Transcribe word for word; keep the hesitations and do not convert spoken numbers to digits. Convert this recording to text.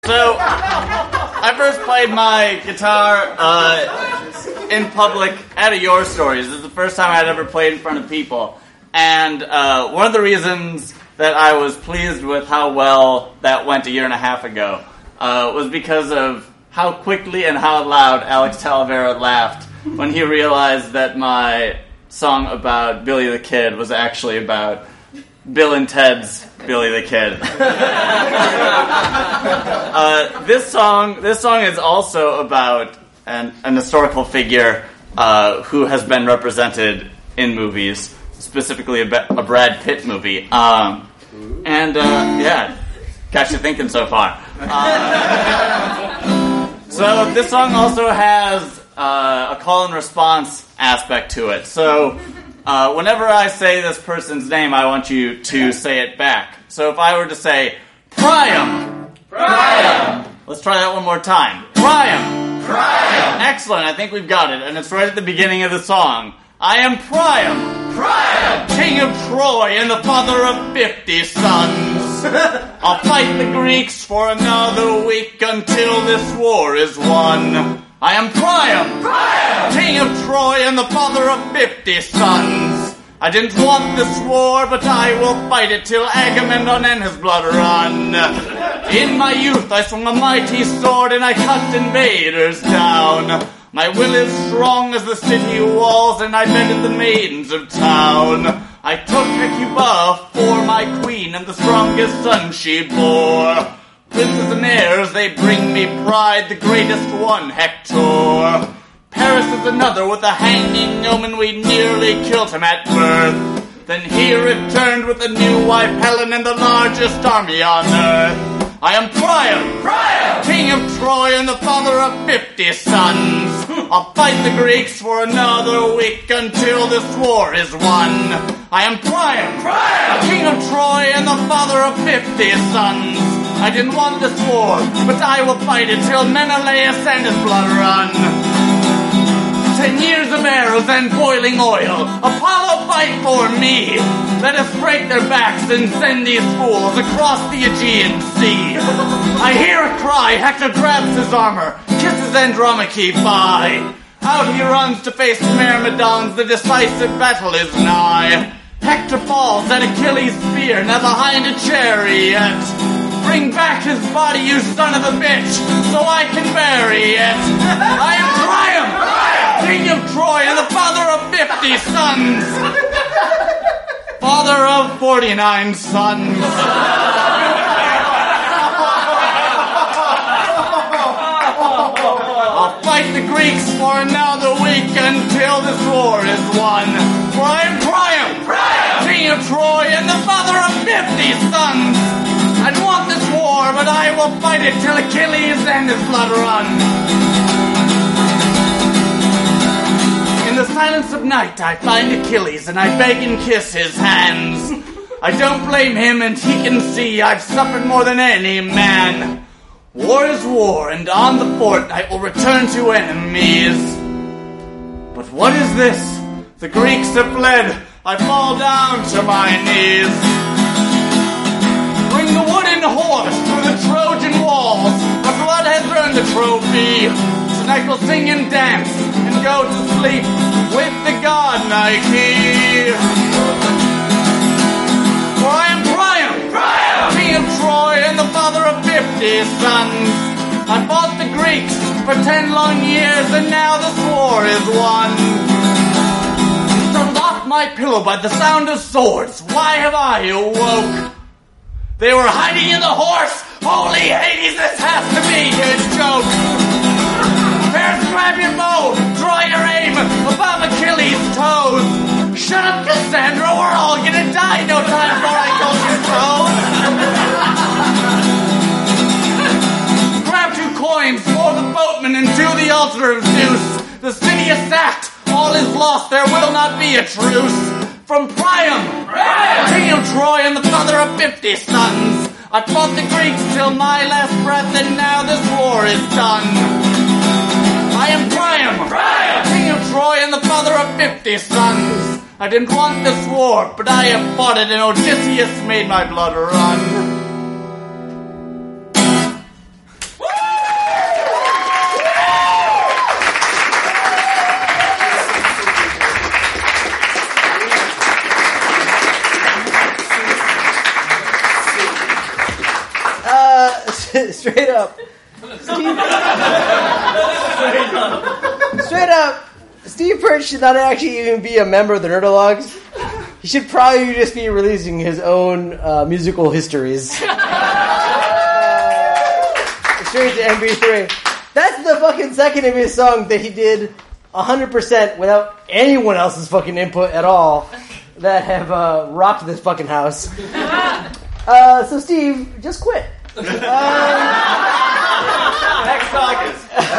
So, I first played my guitar uh, in public at a Your Stories. This is the first time I'd ever played in front of people. And uh, one of the reasons that I was pleased with how well that went a year and a half ago uh, was because of how quickly and how loud Alex Talavera laughed when he realized that my song about Billy the Kid was actually about Bill and Ted's Billy the Kid. uh, this song, this song is also about an, an historical figure uh, who has been represented in movies, specifically a, a Brad Pitt movie. Um, and uh, yeah, got you thinking so far. Uh, so this song also has uh, a call and response aspect to it. So. Uh, whenever I say this person's name, I want you to say it back. So if I were to say, Priam! Priam! Let's try that one more time. Priam! Priam! Excellent, I think we've got it. And it's right at the beginning of the song. I am Priam! Priam! King of Troy and the father of fifty sons. I'll fight the Greeks for another week until this war is won. I am Priam, Priam, King of Troy and the father of fifty sons. I didn't want this war, but I will fight it till Agamemnon and his blood run. In my youth I swung a mighty sword and I cut invaders down. My will is strong as the city walls and I bended the maidens of town. I took Hecuba for my queen and the strongest son she bore. Princes and heirs, they bring me pride, the greatest one, Hector. Paris is another with a hanging omen, we nearly killed him at birth. Then he returned with a new wife, Helen, and the largest army on earth. I am Priam, Priam, King of Troy and the father of fifty sons. I'll fight the Greeks for another week until this war is won. I am Priam, Priam, King of Troy and the father of fifty sons. I didn't want this war, but I will fight it till Menelaus and his blood run. Ten years of arrows and boiling oil, Apollo fight for me. Let us break their backs and send these fools across the Aegean Sea. I hear a cry, Hector grabs his armor, kisses Andromache bye. Out he runs to face Myrmidons, the decisive battle is nigh. Hector falls at Achilles' spear, now behind a chariot. Bring back his body, you son of a bitch, so I can bury it. I am Priam, King of Troy and the father of fifty sons. Father of forty-nine sons. I'll fight the Greeks for another week until this war is won. For I am Priam, Priam, King of Troy and the father of fifty sons. I don't want this war, but I will fight it till Achilles and his blood run. In the silence of night, I find Achilles and I beg and kiss his hands. I don't blame him, and he can see I've suffered more than any man. War is war, and on the fortnight will return to enemies. But what is this? The Greeks have fled. I fall down to my knees. Bring the wooden horse through the Trojan walls. My blood has earned the trophy. Tonight we'll sing and dance and go to sleep with the god Nike. For I am Priam, Priam, King of Troy and the father of fifty sons. I fought the Greeks for ten long years and now this war is won. Startled off my pillow by the sound of swords, why have I awoke? They were hiding in the horse! Holy Hades, this has to be a joke! Paris, grab your bow! Draw your aim above Achilles' toes! Shut up, Cassandra! We're all gonna die! No time for I told you so! Grab two coins for the boatman and to the altar of Zeus! The city is sacked! All is lost! There will not be a truce! From Priam, Priam, King of Troy and the father of fifty sons. I fought the Greeks till my last breath, and now this war is done. I am Priam, Priam, King of Troy and the father of fifty sons. I didn't want this war, but I have fought it, and Odysseus made my blood run. straight up. Steve, straight up. Straight up. Steve Perch should not actually even be a member of the Nerdologues. He should probably just be releasing his own uh, musical histories. uh, straight to M P three. That's the fucking second of his song that he did one hundred percent without anyone else's fucking input at all that have uh, rocked this fucking house. Uh, so Steve, just quit. Um, Next August.